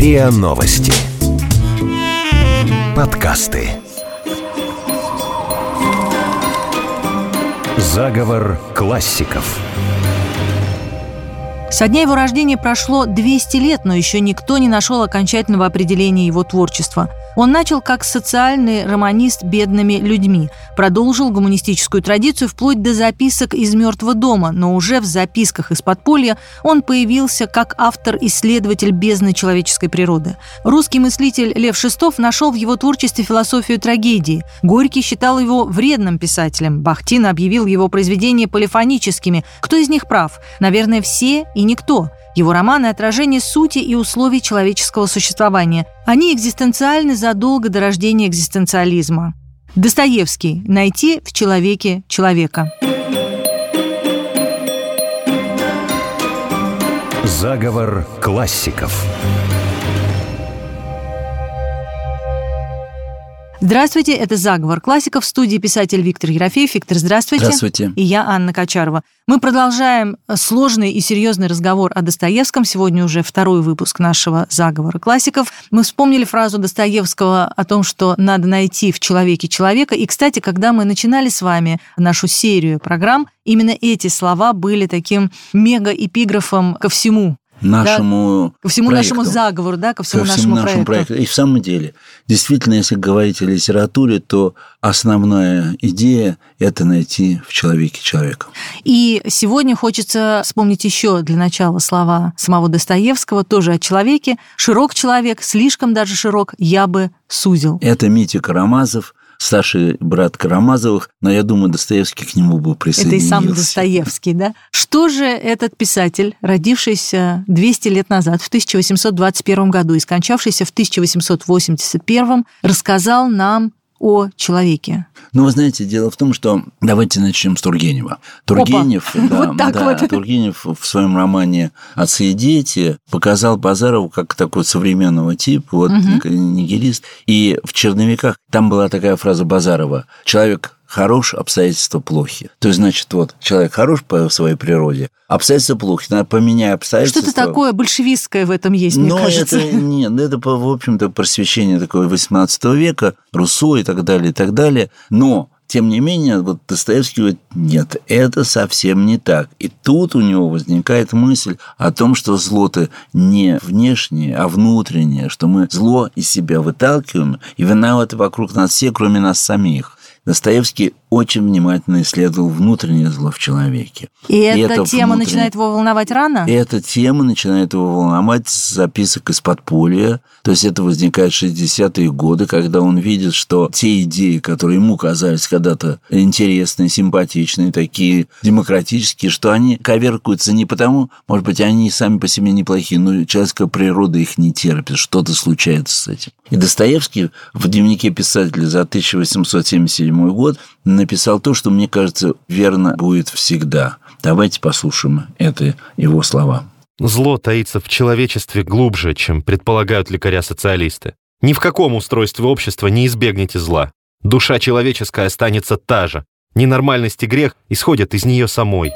РИА Новости. Подкасты. Заговор классиков. Со дня его рождения прошло 200 лет, но еще никто не нашел окончательного определения его творчества. Он начал как социальный романист бедными людьми, продолжил гуманистическую традицию вплоть до записок из «Мертвого дома», но уже в записках из подполья он появился как автор-исследователь бездны человеческой природы. Русский мыслитель Лев Шестов нашел в его творчестве философию трагедии. Горький считал его вредным писателем. Бахтин объявил его произведения полифоническими. Кто из них прав? Наверное, все и никто. Его романы – отражение сути и условий человеческого существования. Они экзистенциальны задолго до рождения экзистенциализма. Достоевский. Найти в человеке человека. Заговор классиков. Здравствуйте, это «Заговор классиков», в студии писатель Виктор Ерофеев. Виктор, здравствуйте. Здравствуйте. И я, Анна Качарова. Мы продолжаем сложный и серьезный разговор о Достоевском. Сегодня уже второй выпуск нашего «Заговора классиков». Мы вспомнили фразу Достоевского о том, что надо найти в человеке человека. И, кстати, когда мы начинали с вами нашу серию программ, именно эти слова были таким мега-эпиграфом ко всему. Ко всему нашему заговору, ко всему нашему проекту. И в самом деле, действительно, если говорить о литературе, то основная идея – это найти в человеке человека. И сегодня хочется вспомнить еще для начала слова самого Достоевского, тоже о человеке. «Широк человек, слишком даже широк, я бы сузил». Это Митя Карамазов, старший брат Карамазовых, но я думаю, Достоевский к нему бы присоединился. Это и сам Достоевский, да? Что же этот писатель, родившийся 200 лет назад, в 1821 году и скончавшийся в 1881, рассказал нам о человеке? Ну, вы знаете, дело в том, что давайте начнем с Тургенева. Тургенев в своем романе «Отцы и дети» показал Базарову как такой современного типа, нигилист. И в «Черновиках» там была такая фраза Базарова: «Человек хорош, обстоятельства плохи». То есть, значит, человек хорош по своей природе, обстоятельства плохи, надо поменять обстоятельства. Что-то такое большевистское в этом есть, мне кажется. Это, в общем-то, просвещение такое XVIII века, Руссо и так далее. Но, тем не менее, Достоевский говорит: нет, это совсем не так. И тут у него возникает мысль о том, что зло-то не внешнее, а внутреннее, что мы зло из себя выталкиваем, и виноваты вокруг нас все, кроме нас самих. Достоевский очень внимательно исследовал внутреннее зло в человеке. И эта тема начинает его волновать рано? Эта тема начинает его волновать с записок из подполья. То есть это возникает в 60-е годы, когда он видит, что те идеи, которые ему казались когда-то интересные, симпатичные, такие демократические, что они коверкуются не потому, может быть, они сами по себе неплохие, но человеческая природа их не терпит, что-то случается с этим. И Достоевский в дневнике писателя за 1877 год написал то, что, мне кажется, верно будет всегда. Давайте послушаем это его слова. Зло таится в человечестве глубже, чем предполагают лекаря-социалисты. Ни в каком устройстве общества не избегнете зла. Душа человеческая останется та же. Ненормальность и грех исходят из нее самой.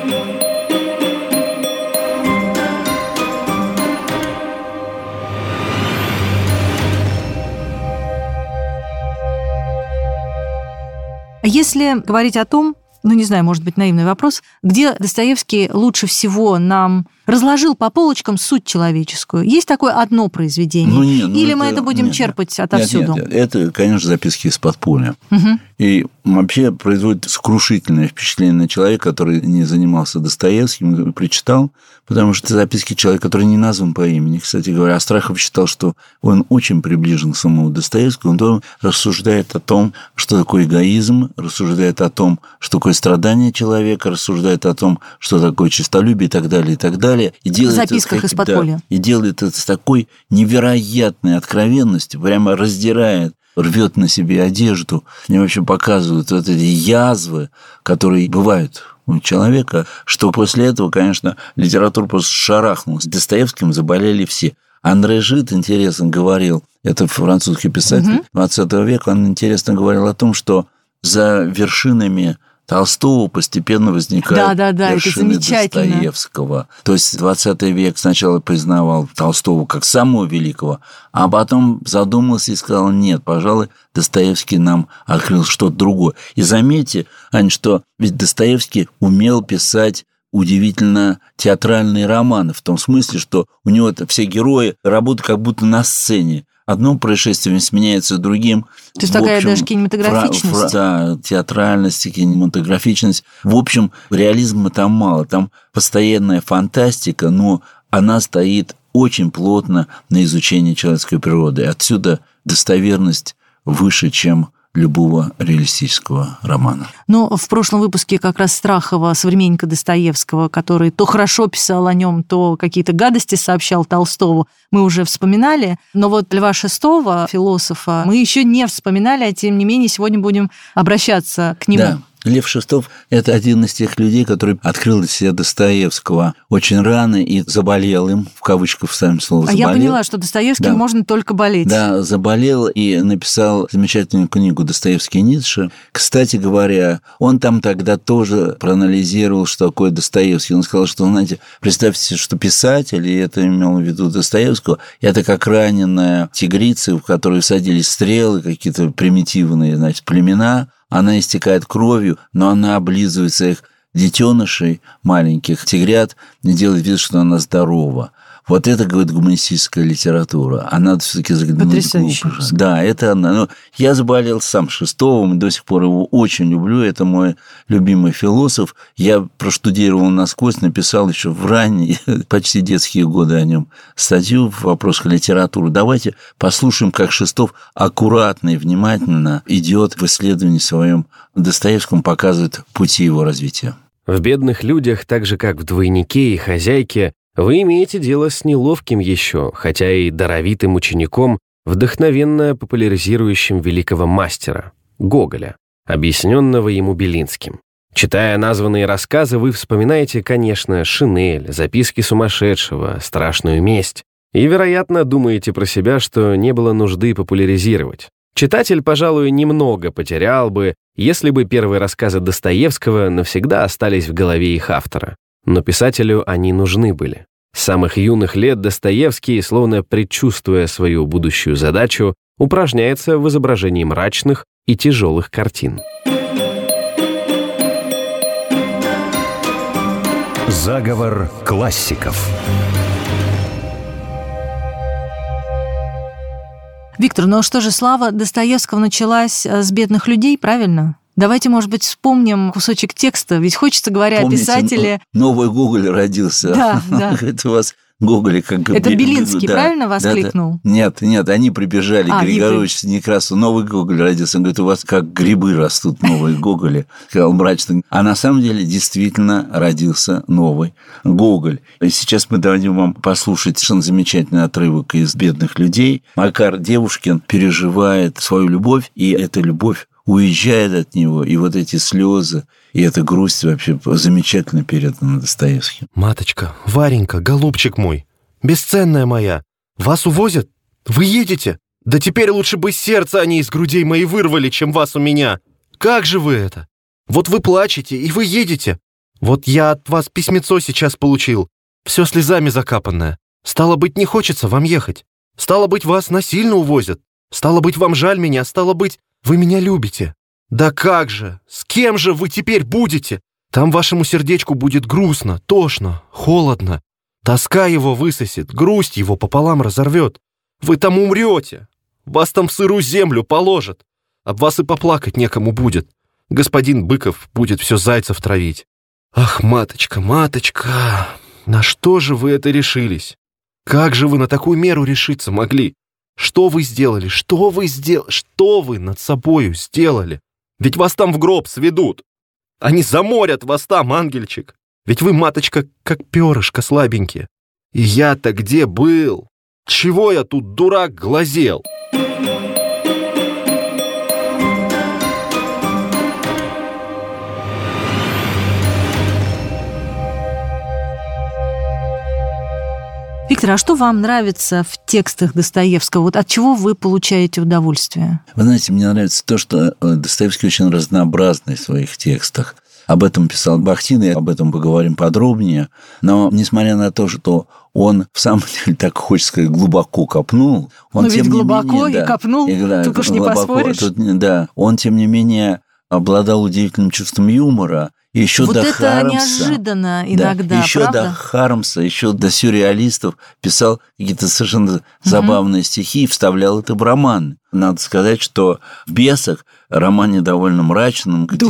Если говорить о том, не знаю, может быть, наивный вопрос, где Достоевский лучше всего нам разложил по полочкам суть человеческую? Есть такое одно произведение? Или мы это будем черпать отовсюду? Нет. Это, конечно, записки из подполья. Угу. И вообще производит сокрушительное впечатление на человека, который не занимался Достоевским, прочитал, потому что это записки человека, который не назван по имени. Кстати говоря, Астахов считал, что он очень приближен к самому Достоевскому. Он рассуждает о том, что такое эгоизм, рассуждает о том, что такое страдание человека, рассуждает о том, что такое честолюбие и так далее, и так далее. И делает в записках из подполья. И делает это с такой невероятной откровенностью, прямо раздирает, рвет на себе одежду. Мне вообще показывают эти язвы, которые бывают у человека, что после этого, конечно, литература просто шарахнулась. Достоевским заболели все. Андре Жид, интересно, говорил, это французский писатель 20 века, он интересно говорил о том, что за вершинами Толстого постепенно возникают вершины Достоевского. То есть 20 век сначала признавал Толстого как самого великого, а потом задумался и сказал: нет, пожалуй, Достоевский нам открыл что-то другое. И заметьте, Ань, что ведь Достоевский умел писать удивительно театральные романы, в том смысле, что у него все герои работают как будто на сцене. Одно происшествие сменяется другим. То есть такая даже кинематографичность. Да, театральность, кинематографичность. В общем, реализма там мало. Там постоянная фантастика, но она стоит очень плотно на изучении человеческой природы. Отсюда достоверность выше, чем любого реалистического романа. Но в прошлом выпуске как раз Страхова, современника Достоевского, который то хорошо писал о нем, то какие-то гадости сообщал Толстову, мы уже вспоминали. Но вот Льва Шестого, философа, мы еще не вспоминали, а тем не менее сегодня будем обращаться к нему. Да. Лев Шестов – это один из тех людей, который открыл для себя Достоевского очень рано и заболел им, в кавычках вставим слово «заболел». А я поняла, что Достоевским можно только болеть. Да, заболел и написал замечательную книгу «Достоевский и Ницше». Кстати говоря, он там тогда тоже проанализировал, что такое Достоевский. Он сказал, что, знаете, представьте, что писатель, и это имел в виду Достоевского, это как раненая тигрица, в которой садились стрелы, какие-то примитивные, значит, племена. Она истекает кровью, но она облизывает своих детенышей, маленьких тигрят, и делает вид, что она здорова. Вот это, говорит, гуманистическая литература. А надо все-таки заглянуть глубже. Да, это она. Но я заболел сам Шестовым, до сих пор его очень люблю. Это мой любимый философ. Я проштудировал насквозь, написал еще в ранние, почти детские годы о нем статью в вопросах литературы. Давайте послушаем, как Шестов аккуратно и внимательно идет в исследовании своем Достоевском, показывает пути его развития. В «Бедных людях», так же как в «Двойнике» и «Хозяйке», вы имеете дело с неловким еще, хотя и даровитым учеником, вдохновенно популяризирующим великого мастера – Гоголя, объясненного ему Белинским. Читая названные рассказы, вы вспоминаете, конечно, «Шинель», «Записки сумасшедшего», «Страшную месть» и, вероятно, думаете про себя, что не было нужды популяризировать. Читатель, пожалуй, немного потерял бы, если бы первые рассказы Достоевского навсегда остались в голове их автора. Но писателю они нужны были. С самых юных лет Достоевский, словно предчувствуя свою будущую задачу, упражняется в изображении мрачных и тяжелых картин. Заговор классиков. Виктор, ну что же, слава Достоевского началась с «Бедных людей», правильно? Давайте, может быть, вспомним кусочек текста, ведь хочется, говоря о писателе... Новый Гоголь родился. Да, да. Это у вас Гоголь как... Это Белинский, да, правильно воскликнул? Да. Нет, они прибежали, Григорович Некрасов, новый Гоголь родился. Он говорит, у вас как грибы растут новые Гоголи. Сказал мрачно. А на самом деле действительно родился новый Гоголь. И сейчас мы дадим вам послушать совершенно замечательный отрывок из «Бедных людей». Макар Девушкин переживает свою любовь, и эта любовь уезжает от него, и вот эти слезы, и эта грусть вообще замечательно передана Достоевским. Маточка, Варенька, голубчик мой, бесценная моя, вас увозят? Вы едете? Да теперь лучше бы сердце они из грудей моей вырвали, чем вас у меня. Как же вы это? Вот вы плачете, и вы едете. Вот я от вас письмецо сейчас получил, все слезами закапанное. Стало быть, не хочется вам ехать. Стало быть, вас насильно увозят. Стало быть, вам жаль меня, стало быть, вы меня любите. Да как же? С кем же вы теперь будете? Там вашему сердечку будет грустно, тошно, холодно. Тоска его высосет, грусть его пополам разорвет. Вы там умрете. Вас там в сырую землю положат. Об вас и поплакать некому будет. Господин Быков будет все зайцев травить. Ах, маточка, маточка, на что же вы это решились? Как же вы на такую меру решиться могли? Что вы сделали? Что вы сделали? Что вы над собою сделали? Ведь вас там в гроб сведут. Они заморят вас там, ангельчик. Ведь вы, маточка, как перышко слабенькие. И я-то где был? Чего я тут, дурак, глазел?» Виктор, а что вам нравится в текстах Достоевского? Вот от чего вы получаете удовольствие? Вы знаете, мне нравится то, что Достоевский очень разнообразный в своих текстах. Об этом писал Бахтин, и об этом поговорим подробнее. Но, несмотря на то, что он, в самом деле, так хочется сказать, глубоко копнул. Он, но ведь глубоко и копнул, тут уж не поспоришь. Он, тем не менее, обладал удивительным чувством юмора. И еще вот до это Хармса, неожиданно иногда, еще правда? до Хармса, еще до сюрреалистов писал какие-то совершенно забавные стихи и вставлял это в роман. Надо сказать, что в «Бесах», романе довольно мрачном, где,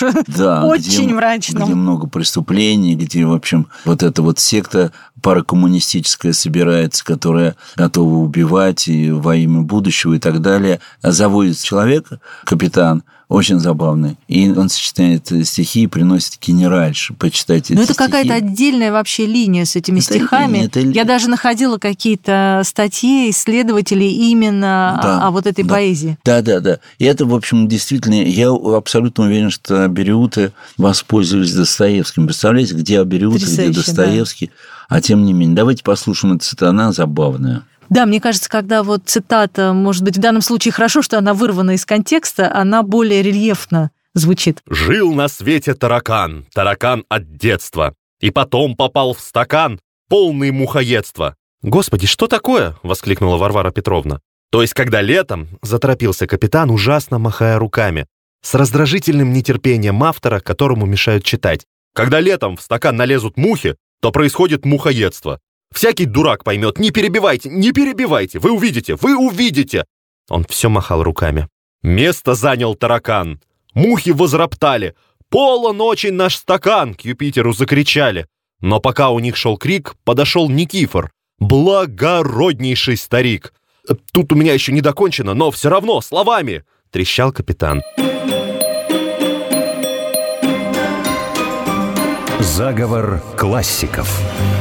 очень мрачном, где много преступлений, где, в общем, вот эта вот секта паракоммунистическая собирается, которая готова убивать и во имя будущего и так далее, заводит человека, капитан, очень забавный. И он сочетает стихи и приносит генеральши. Почитайте эти это стихи. Какая-то отдельная вообще линия с этими стихами. Я даже находила какие-то статьи исследователей именно о вот этой поэзии. Да. И это, в общем, действительно, я абсолютно уверен, что абериуты воспользовались Достоевским. Представляете, где абериуты, где Достоевский. А тем не менее, давайте послушаем эту цитату, она забавная. Да, мне кажется, когда вот цитата, может быть, в данном случае хорошо, что она вырвана из контекста, она более рельефно звучит. «Жил на свете таракан, таракан от детства, и потом попал в стакан, полный мухоедства». «Господи, что такое?» — воскликнула Варвара Петровна. «То есть, когда летом, — заторопился капитан, ужасно махая руками, с раздражительным нетерпением автора, которому мешают читать, когда летом в стакан налезут мухи, то происходит мухоедство. Всякий дурак поймет, не перебивайте, вы увидите. Он все махал руками. Место занял таракан. Мухи возроптали. Полон очень наш стакан, к Юпитеру закричали. Но пока у них шел крик, подошел Никифор, благороднейший старик. Тут у меня еще не докончено, но все равно словами, трещал капитан. Заговор классиков.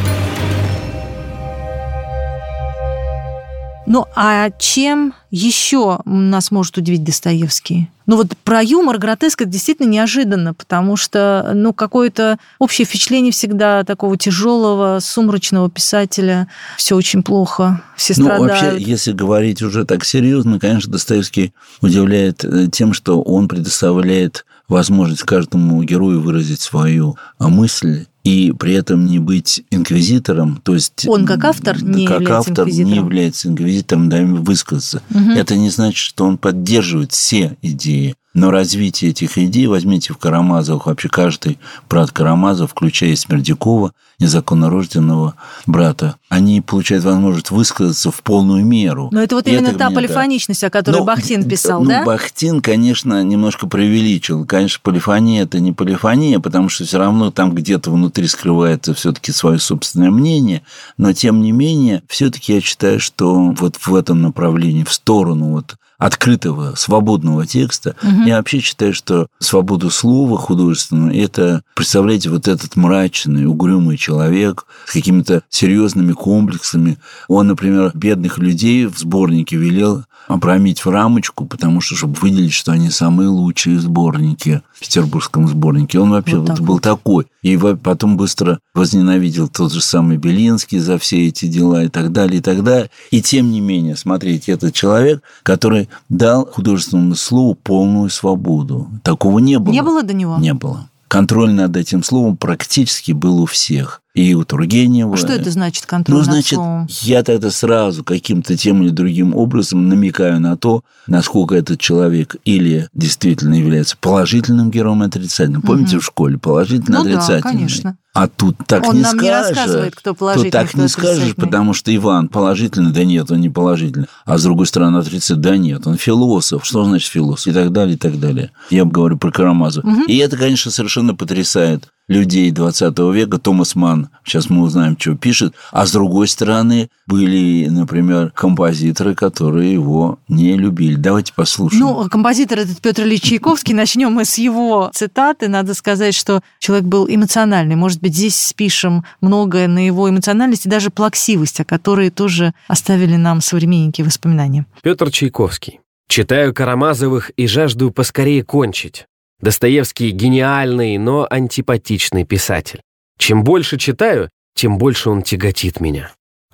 Ну, а чем еще нас может удивить Достоевский? Ну, вот про юмор, гротеск, это действительно неожиданно, потому что, какое-то общее впечатление всегда такого тяжелого, сумрачного писателя. Все очень плохо, все страдают. Вообще, если говорить уже так серьезно, конечно, Достоевский удивляет тем, что он предоставляет возможность каждому герою выразить свою мысль, и при этом не быть инквизитором, то есть... Он как автор не является инквизитором, да, высказаться. Угу. Это не значит, что он поддерживает все идеи. Но развитие этих идей, возьмите в Карамазовых, вообще каждый брат Карамазов, включая Смердякова, незаконно рожденного брата, они получают возможность высказаться в полную меру. Но это вот именно та полифоничность, о которой Бахтин писал, да? Бахтин, конечно, немножко преувеличил. Конечно, полифония – это не полифония, потому что все равно там где-то внутри скрывается все-таки свое собственное мнение, но тем не менее, все-таки я считаю, что вот в этом направлении, в сторону вот открытого, свободного текста. Я вообще считаю, что свободу слова художественного – это, представляете, вот этот мрачный, угрюмый человек с какими-то серьезными комплексами. Он, например, бедных людей в сборнике велел обрамить в рамочку, потому что, чтобы выделить, что они самые лучшие сборники в петербургском сборнике. Он вообще вот был такой. И потом быстро возненавидел тот же самый Белинский за все эти дела и так далее, и так далее. И тем не менее, смотрите, этот человек, который дал художественному слову полную свободу. Такого не было. Не было до него? Не было. Контроль над этим словом практически был у всех. И у Тургенева. Что это значит, контроль над словом? Я тогда сразу каким-то тем или другим образом намекаю на то, насколько этот человек или действительно является положительным героем, отрицательным. Помните, в школе положительный, отрицательный? Да, конечно. А тут так он не нам скажешь. Не рассказывает, кто положительный, тут так кто не скажешь, потому что Иван положительный, да нет, он не положительный. А с другой стороны, отрицательный, да нет, он философ. Что значит философ? И так далее, и так далее. Я говорю про Карамазова. И это, конечно, совершенно потрясает людей 20 века. Томас Манн, сейчас мы узнаем, что пишет. А с другой стороны, были, например, композиторы, которые его не любили. Давайте послушаем. Композитор этот Петр Ильич Чайковский. Начнем мы с его цитаты. Надо сказать, что человек был эмоциональный. Может быть, здесь спишем многое на его эмоциональность и даже плаксивость, о которой тоже оставили нам современники воспоминания. Петр Чайковский. Читаю Карамазовых и жажду поскорее кончить. Достоевский гениальный, но антипатичный писатель. Чем больше читаю, тем больше он тяготит меня.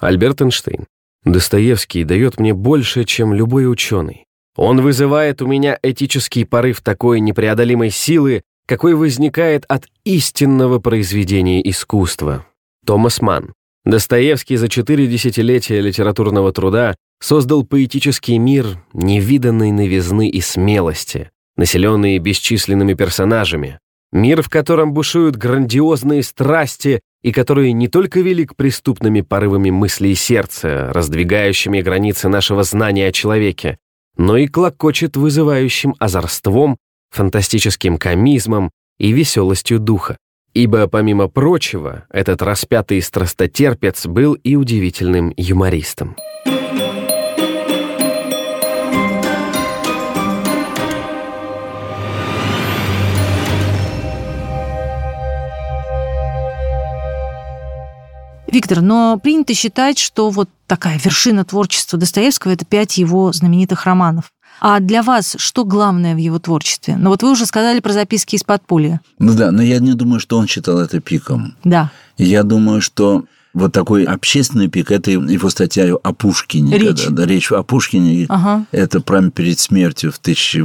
Альберт Эйнштейн. Достоевский дает мне больше, чем любой ученый. Он вызывает у меня этический порыв такой непреодолимой силы, какой возникает от истинного произведения искусства. Томас Манн. Достоевский за 4 десятилетия литературного труда создал поэтический мир невиданной новизны и смелости, населенный бесчисленными персонажами. Мир, в котором бушуют грандиозные страсти и который не только велик преступными порывами мысли и сердца, раздвигающими границы нашего знания о человеке, но и клокочет вызывающим озорством, фантастическим комизмом и веселостью духа. Ибо, помимо прочего, этот распятый страстотерпец был и удивительным юмористом. Виктор, но принято считать, что вот такая вершина творчества Достоевского – это 5 его знаменитых романов. А для вас что главное в его творчестве? Ну вот вы уже сказали про записки из подполья. Ну да, но я не думаю, что он считал это пиком. Да. Я думаю, что вот такой общественный пик – это его статья о Пушкине. Речь о Пушкине. Ага. Это прямо перед смертью в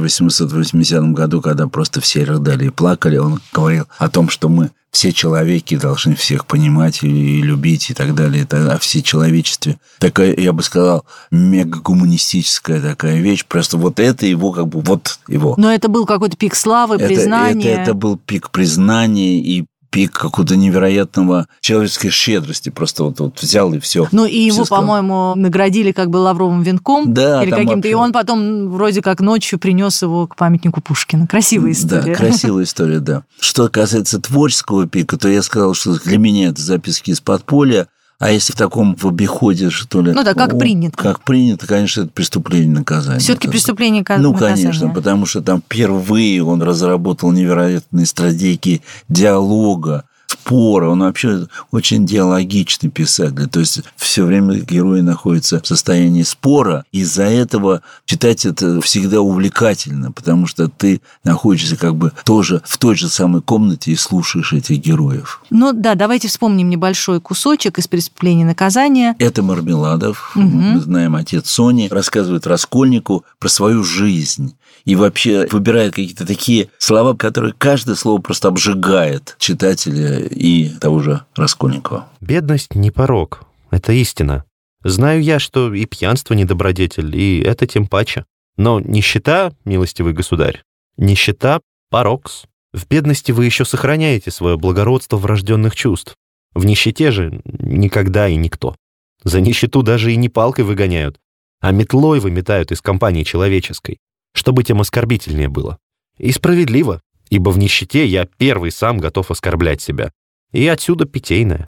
1880 году, когда просто все рыдали и плакали. Он говорил о том, что мы все человеки должны всех понимать и любить и так далее. Это о всечеловечестве. Такая, я бы сказал, мегагуманистическая такая вещь. Просто вот это его как бы вот его. Но это был какой-то пик славы, признания. Это был пик признания и пик какого-то невероятного человеческой щедрости. Просто вот взял и все. Ну, и его, по-моему, наградили как бы лавровым венком. Да, или каким-то. Вообще... И он потом вроде как ночью принес его к памятнику Пушкина. Красивая история. Да, красивая история, да. Что касается творческого пика, то я сказал, что для меня это записки из подполья. А если в таком в обиходе, что ли... Ну да, как принято. Как принято, конечно, это преступление наказания. Все-таки преступление наказания. Ну, конечно, потому что там впервые он разработал невероятные стратегии диалога, спора. Он вообще очень диалогичный писатель. То есть все время герои находятся в состоянии спора. Из-за этого читать это всегда увлекательно, потому что ты находишься как бы тоже в той же самой комнате и слушаешь этих героев. Ну да, давайте вспомним небольшой кусочек из «Преступления и наказания». Это Мармеладов, мы знаем, отец Сони, рассказывает Раскольнику про свою жизнь. И вообще выбирает какие-то такие слова, которые каждое слово просто обжигает читателя и того же Раскольникова. Бедность не порок, это истина. Знаю я, что и пьянство не добродетель, и это тем паче. Но нищета, милостивый государь, нищета – порокс. В бедности вы еще сохраняете свое благородство врожденных чувств. В нищете же никогда и никто. За нищету даже и не палкой выгоняют, а метлой выметают из компании человеческой, чтобы тем оскорбительнее было. И справедливо, ибо в нищете я первый сам готов оскорблять себя. И отсюда питейное.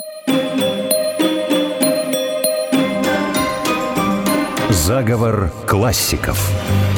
Заговор классиков.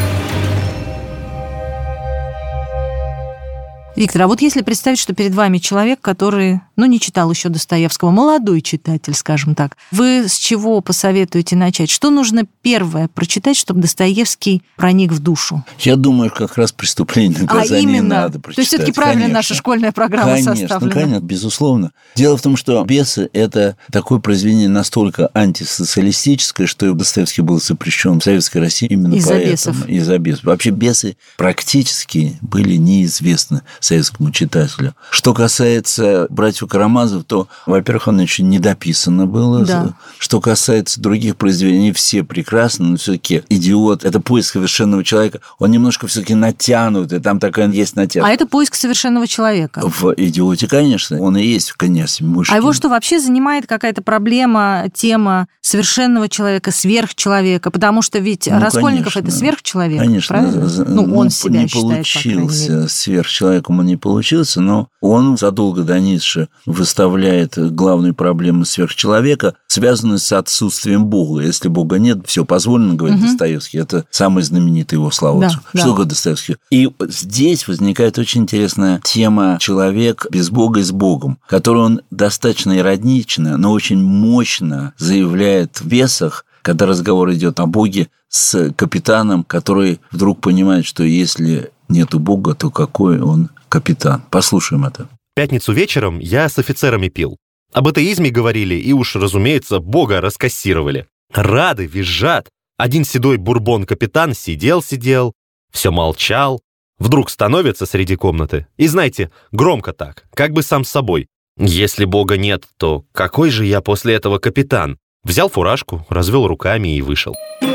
Виктор, а вот если представить, что перед вами человек, который, не читал еще Достоевского, молодой читатель, скажем так, вы с чего посоветуете начать? Что нужно первое прочитать, чтобы Достоевский проник в душу? Я думаю, как раз «Преступление и наказание» надо прочитать. То есть все-таки правильно наша школьная программа составлена? Конечно, безусловно. Дело в том, что «Бесы» – это такое произведение настолько антисоциалистическое, что Достоевский был запрещен в Советской России именно поэтому. Из-за бесов. Вообще бесы практически были неизвестны советскому читателю. Что касается «Братьев Карамазов», то, во-первых, оно еще не дописано было. Да. Что касается других произведений, они все прекрасны, но все-таки «Идиот» – это поиск совершенного человека. Он немножко все-таки натянут, и там такая есть натяжка. А это поиск совершенного человека? В «Идиоте», конечно. Он и есть в «Князе Мышкин». А его что, вообще занимает какая-то проблема, тема совершенного человека, сверхчеловека? Потому что ведь Раскольников – это сверхчеловек, конечно, правильно? Он себя считает, по крайней мере. Не получился сверхчеловеком, он не получился, но он задолго до Ницше выставляет главную проблему сверхчеловека, связанную с отсутствием Бога. Если Бога нет, все позволено, говорит Достоевский. Это самый знаменитый его слова. Что говорит Достоевский? И здесь возникает очень интересная тема «Человек без Бога и с Богом», которую он достаточно иронично, но очень мощно заявляет в «Бесах», когда разговор идет о Боге с капитаном, который вдруг понимает, что если нету Бога, то какой он капитан? Послушаем это. В пятницу вечером я с офицерами пил. Об атеизме говорили и уж, разумеется, Бога раскассировали. Рады, визжат. Один седой бурбон-капитан сидел, все молчал, вдруг становится среди комнаты. И знаете, громко так, как бы сам с собой. Если Бога нет, то какой же я после этого капитан? Взял фуражку, развел руками и вышел.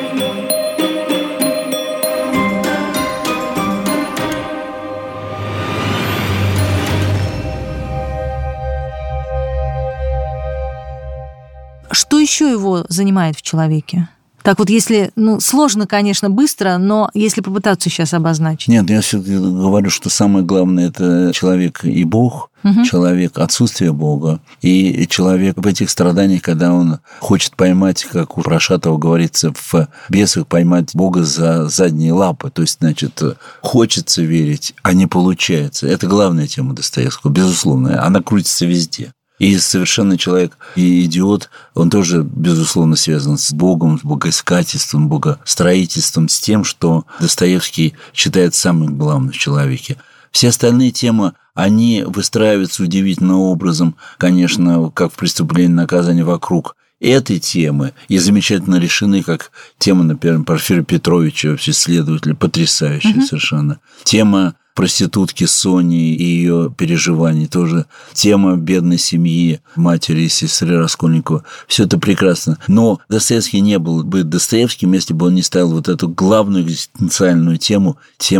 Что еще его занимает в человеке? Так вот, если, сложно, конечно, быстро, но если попытаться сейчас обозначить. Нет, я все-таки говорю, что самое главное – это человек и Бог, человек – отсутствие Бога, и человек в этих страданиях, когда он хочет поймать, как у Прошатова говорится, в «Бесах» поймать Бога за задние лапы. То есть, значит, хочется верить, а не получается. Это главная тема Достоевского, безусловно. Она крутится везде. И совершенно человек и идиот, он тоже, безусловно, связан с Богом, с богоискательством, богостроительством, с тем, что Достоевский считает самым главным в человеке. Все остальные темы, они выстраиваются удивительным образом, конечно, как в «Преступлении и наказании» вокруг этой темы, и замечательно решены, как тема, например, Порфирия Петровича, вообще следователя, потрясающая совершенно. Тема проститутки Сони и ее переживаний тоже. Тема бедной семьи, матери и сестры Раскольникова. Все это прекрасно. Но Достоевский не был бы Достоевским, если бы он не ставил вот эту главную экзистенциальную тему,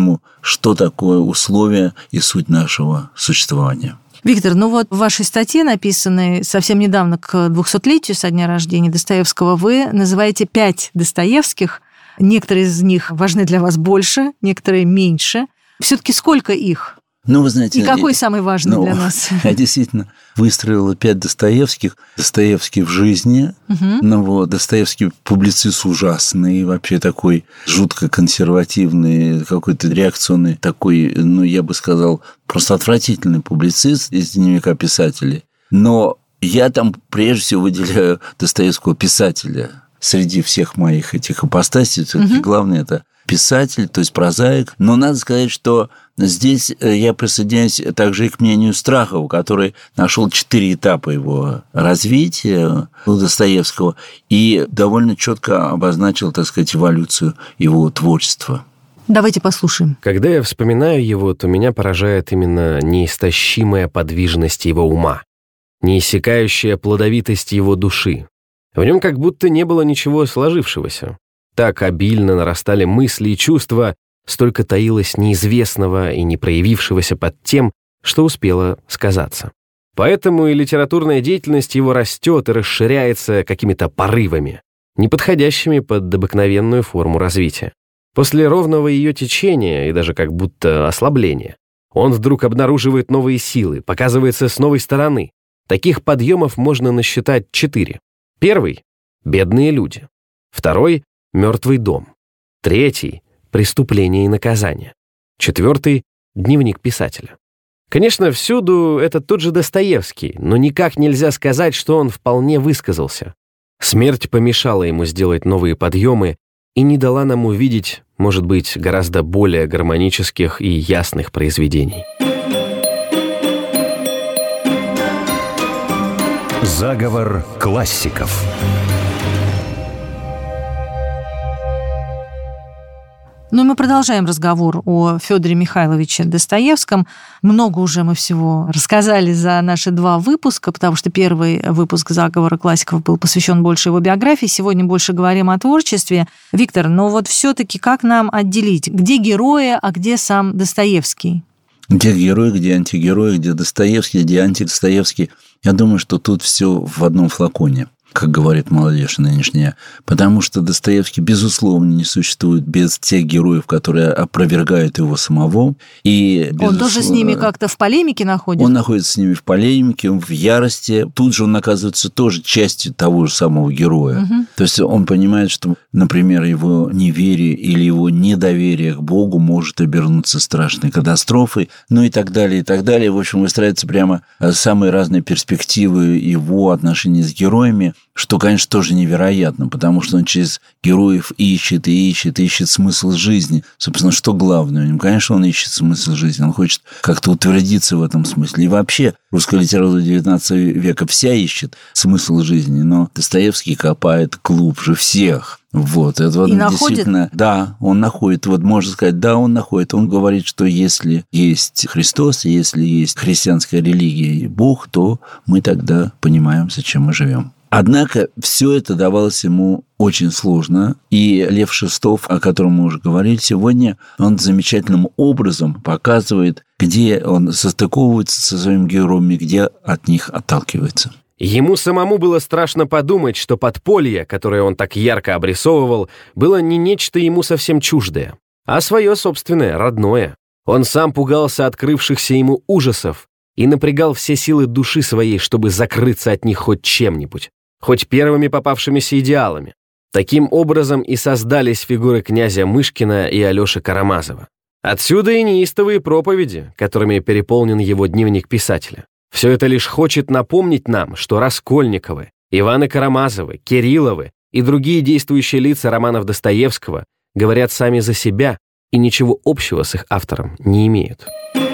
что такое условия и суть нашего существования. Виктор, в вашей статье, написанной совсем недавно к 200-летию со дня рождения Достоевского, вы называете 5 Достоевских. Некоторые из них важны для вас больше, некоторые меньше. Все-таки сколько их? Вы знаете... И какой самый важный для нас? Я действительно выстроила 5 Достоевских. Достоевский в жизни. Достоевский публицист ужасный, вообще такой жутко консервативный, какой-то реакционный, такой, я бы сказал, просто отвратительный публицист из дневника писателей. Но я там прежде всего выделяю Достоевского писателя. Среди всех моих этих ипостасей все-таки главное – это писатель, то есть прозаик. Но надо сказать, что здесь я присоединяюсь также и к мнению Страхова, который нашел 4 этапа его развития у Достоевского и довольно четко обозначил, так сказать, эволюцию его творчества. Давайте послушаем. Когда я вспоминаю его, то меня поражает именно неистощимая подвижность его ума, неиссякающая плодовитость его души. В нем как будто не было ничего сложившегося. Так обильно нарастали мысли и чувства, столько таилось неизвестного и не проявившегося под тем, что успело сказаться. Поэтому и литературная деятельность его растет и расширяется какими-то порывами, неподходящими под обыкновенную форму развития. После ровного ее течения и даже как будто ослабления он вдруг обнаруживает новые силы, показывается с новой стороны. Таких подъемов можно насчитать 4. Первый – бедные люди. Второй – мертвый дом. Третий – преступление и наказание. Четвертый – дневник писателя. Конечно, всюду это тот же Достоевский, но никак нельзя сказать, что он вполне высказался. Смерть помешала ему сделать новые подъемы и не дала нам увидеть, может быть, гораздо более гармонических и ясных произведений. Заговор классиков. Мы продолжаем разговор о Федоре Михайловиче Достоевском. Много уже мы всего рассказали за наши 2 выпуска, потому что первый выпуск «Заговора классиков» был посвящен больше его биографии. Сегодня больше говорим о творчестве. Виктор, все-таки как нам отделить, где герои, а где сам Достоевский? Где герой, где антигерой, где Достоевский, где антидостоевский. Я думаю, что тут все в одном флаконе, как говорит молодежь нынешняя. Потому что Достоевский, безусловно, не существует без тех героев, которые опровергают его самого. И, он тоже с ними как-то в полемике находится? Он находится с ними в полемике, в ярости. Тут же он оказывается тоже частью того же самого героя. То есть он понимает, что, например, его неверие или его недоверие к Богу может обернуться страшной катастрофой, и так далее, и так далее. В общем, выстраиваются прямо самые разные перспективы его отношений с героями. что, конечно, тоже невероятно, потому что он через героев ищет смысл жизни. Собственно, что главное у него? Конечно, он ищет смысл жизни, он хочет как-то утвердиться в этом смысле. И вообще русская литература XIX века вся ищет смысл жизни, но Достоевский копает глубже всех. Вот, это вот действительно, находит? Да, он находит. Вот можно сказать, да, он находит. Он говорит, что если есть Христос, если есть христианская религия и Бог, то мы тогда понимаем, зачем мы живем. Однако все это давалось ему очень сложно, и Лев Шестов, о котором мы уже говорили сегодня, он замечательным образом показывает, где он состыковывается со своими героями, где от них отталкивается. Ему самому было страшно подумать, что подполье, которое он так ярко обрисовывал, было не нечто ему совсем чуждое, а свое собственное, родное. Он сам пугался открывшихся ему ужасов и напрягал все силы души своей, чтобы закрыться от них хоть чем-нибудь, хоть первыми попавшимися идеалами. Таким образом и создались фигуры князя Мышкина и Алёши Карамазова. Отсюда и неистовые проповеди, которыми переполнен его дневник писателя. Все это лишь хочет напомнить нам, что Раскольниковы, Иваны Карамазовы, Кирилловы и другие действующие лица романов Достоевского говорят сами за себя и ничего общего с их автором не имеют.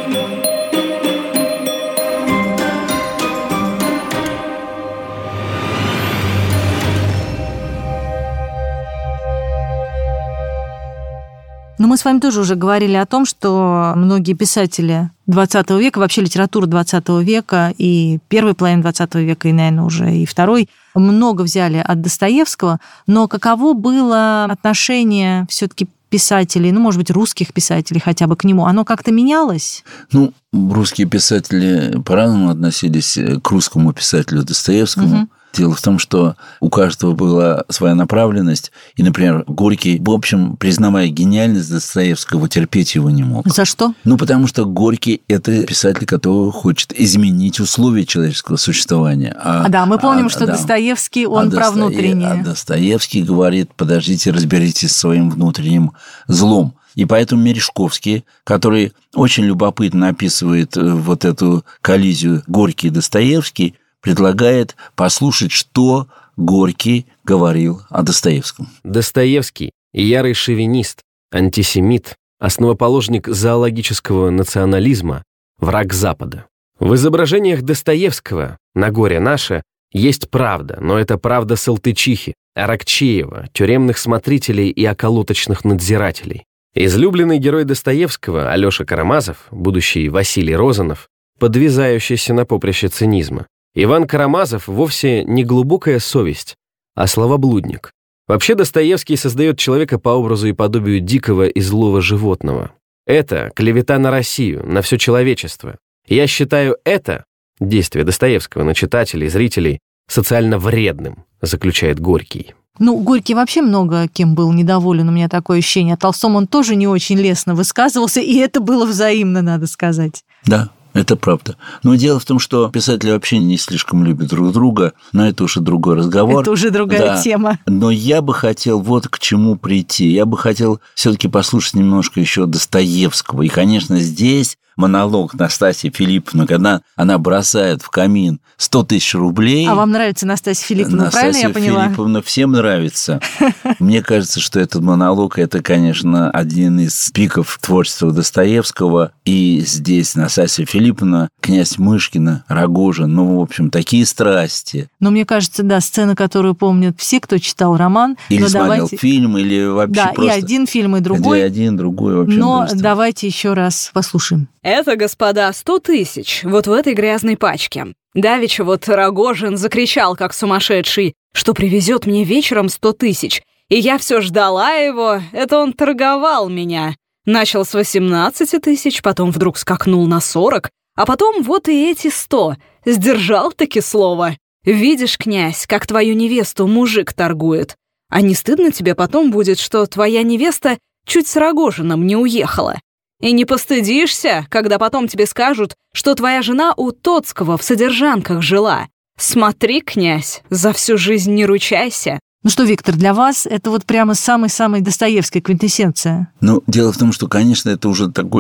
Но мы с вами тоже уже говорили о том, что многие писатели XX века, вообще литература XX века и первой половины XX века, и, наверное, уже и второй, много взяли от Достоевского. Но каково было отношение все-таки писателей, ну, может быть, русских писателей хотя бы к нему? Оно как-то менялось? Ну, русские писатели по-разному относились к русскому писателю Достоевскому. Угу. Дело в том, что у каждого была своя направленность. И, например, Горький, в общем, признавая гениальность Достоевского, терпеть его не мог. За что? Ну, потому что Горький – это писатель, который хочет изменить условия человеческого существования. Да, мы помним, что да. Достоевский, он про внутреннее. А Достоевский говорит, подождите, разберитесь со своим внутренним злом. И поэтому Мережковский, который очень любопытно описывает вот эту коллизию Горький и Достоевский, предлагает послушать, что Горький говорил о Достоевском. Достоевский – ярый шовинист, антисемит, основоположник зоологического национализма, враг Запада. В изображениях Достоевского «На горе наше» есть правда, но это правда Салтычихи, Аракчеева, тюремных смотрителей и околоточных надзирателей. Излюбленный герой Достоевского, Алёша Карамазов, будущий Василий Розанов, подвязающийся на поприще цинизма. Иван Карамазов вовсе не глубокая совесть, а словоблудник. Вообще Достоевский создает человека по образу и подобию дикого и злого животного. Это клевета на Россию, на все человечество. Я считаю это, действие Достоевского на читателей, зрителей, социально вредным, заключает Горький. Ну, Горький вообще много кем был недоволен, у меня такое ощущение. О Толстом он тоже не очень лестно высказывался, и это было взаимно, надо сказать. Да. Это правда. Но дело в том, что писатели вообще не слишком любят друг друга, но это уже другой разговор. Это уже другая тема. Но я бы хотел вот к чему прийти. Я бы хотел все-таки послушать немножко еще Достоевского. И, конечно, здесь монолог Настасьи Филипповны, когда она бросает в камин 100 тысяч рублей. А вам нравится Настасья Филипповна, правильно я поняла? Настасья Филипповна всем нравится. Мне кажется, что этот монолог – это, конечно, один из пиков творчества Достоевского. И здесь Настасья Филипповна, князь Мышкина, Рогожин, ну, в общем, такие страсти. Но мне кажется, да, сцена, которую помнят все, кто читал роман. Или смотрел фильм, или вообще да, просто... и один фильм, и другой. И один, другой, вообще. Но давайте еще раз послушаем. Это, господа, 100 тысяч вот в этой грязной пачке. Давеча вот Рогожин закричал, как сумасшедший, что привезет мне вечером 100 тысяч. И я все ждала его, это он торговал меня. Начал с 18 тысяч, потом вдруг скакнул на 40, а потом вот и эти 100. Сдержал-таки слово. Видишь, князь, как твою невесту мужик торгует. А не стыдно тебе потом будет, что твоя невеста чуть с Рогожиным не уехала? И не постыдишься, когда потом тебе скажут, что твоя жена у Тоцкого в содержанках жила. Смотри, князь, за всю жизнь не ручайся. Ну что, Виктор, для вас это вот прямо самый-самый Достоевский квинтэссенция? Ну, дело в том, что, конечно, это уже такой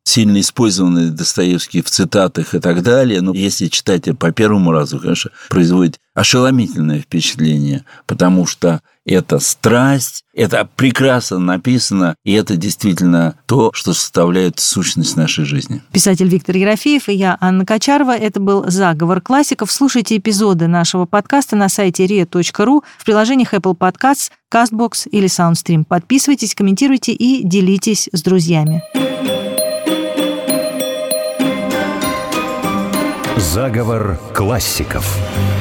сильно использованы Достоевский в цитатах и так далее. Но если читать это по первому разу, конечно, производит ошеломительное впечатление, потому что это страсть, это прекрасно написано, и это действительно то, что составляет сущность нашей жизни. Писатель Виктор Ерофеев и я, Анна Кочарова. Это был «Заговор классиков». Слушайте эпизоды нашего подкаста на сайте ria.ru, в приложениях Apple Podcasts, CastBox или SoundStream. Подписывайтесь, комментируйте и делитесь с друзьями. Заговор классиков.